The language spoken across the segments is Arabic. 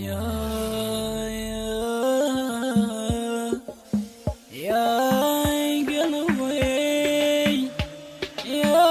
يا يا يا قلبي يا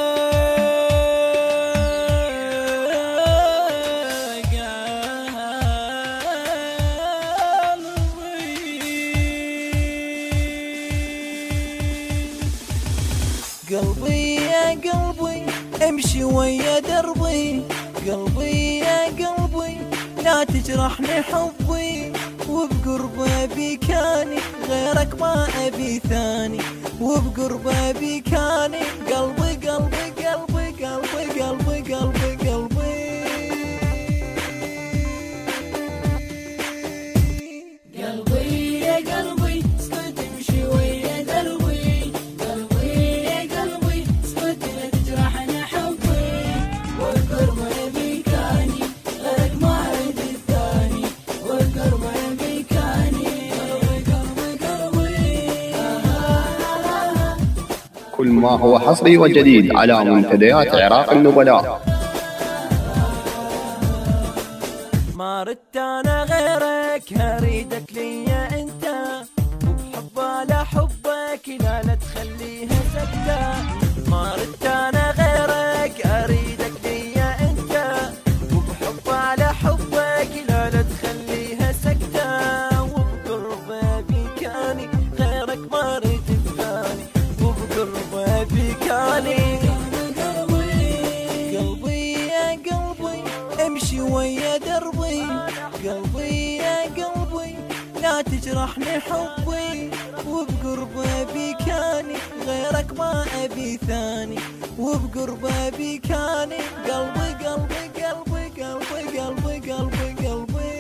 قلبي يا قلبي امشي ويا دربي، قلبي يا قلبي لا تجرحني حبي، وبقرب بكاني غيرك ما ابي ثاني، وبقرب بكاني قلبي قلبي قلبي قلبي قلبي قلبي قلبي قلبي يا قلبي اسكت امشي ويا دربي، قلبي يا قلبي اسكت لا تجرحني حبي، والقرب بكاني غيرك ما اريد الثاني، والقرب بكاني قلبي قلبي كل ما هو حصري وجديد على منتديات عراق النبلاء. ما ردت انا غيرك اريدك ليا انت، وبحب على حبك لا تخليها سكتة، ما ردت انا غيرك اريدك ليا انت، وبحب على حبك لا تخليها سكتة، وبقرب بكاني غيرك ما اريد الثاني، وبقرب بكاني قلبي يا قلبي امشي ويا دربي، قلبي يا قلبي لا تجرحني حبي، وبقرب بكاني غيرك ما ابي ثاني، وبقرب بكاني قلبي قلبي قلبي قلبي قلبي قلبي قلبي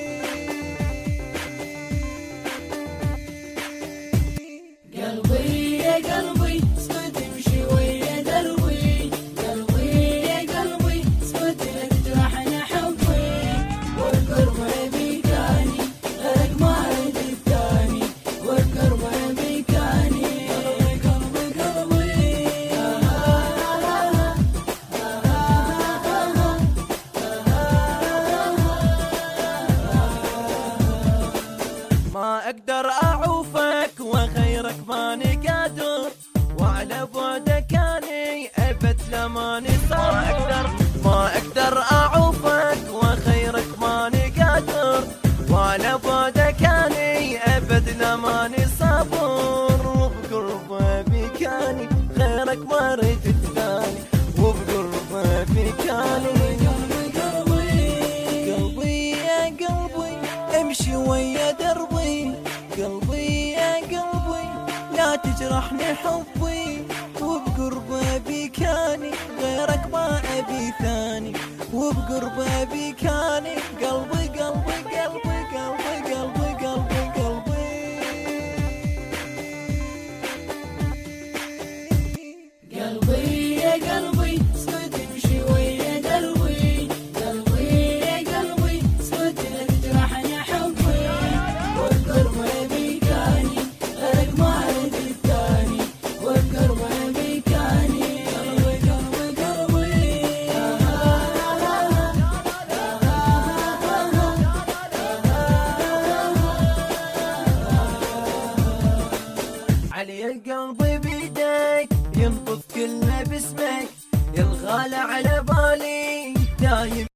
قلبي يا قلبي اسكت امشي ويا دربي، قلبي يا قلبي اسكت لا تجرحني حبي، والقرب بكاني غيرك ما اريد الثاني، والقرب بكاني قلبي قلبي ما اقدر اعوفك وغيرك ماني قادر، وعلى بعدك اني ابد لماني صابر، ما اقدر اعوفك وغيرك ماني قادر، وعلى بعدك اني ابد لماني صابر، وبقرب بكاني غيرك ما اريد الثاني، وبقرب بكاني قلبي يا قلبي امشي ويا دربي، قلبي يا قلبي لا تجرحني حبي، وبقرب بكاني غيرك ما ابي ثاني، وبقرب بكاني قلبي قلبي قلبي قلبي قلبي قلبي قلبي قلبي يا قلبي اسكت امشي ويا دربي، قلبي يا قلبي اسكت لا تجرحني حبي، والقرب بكاني غيرك ما اريد الثاني، والقرب بكاني قلبي قلبي قلبي علي القلب بيدك ينبض كله باسمك، يا الغالى على بالي دايم.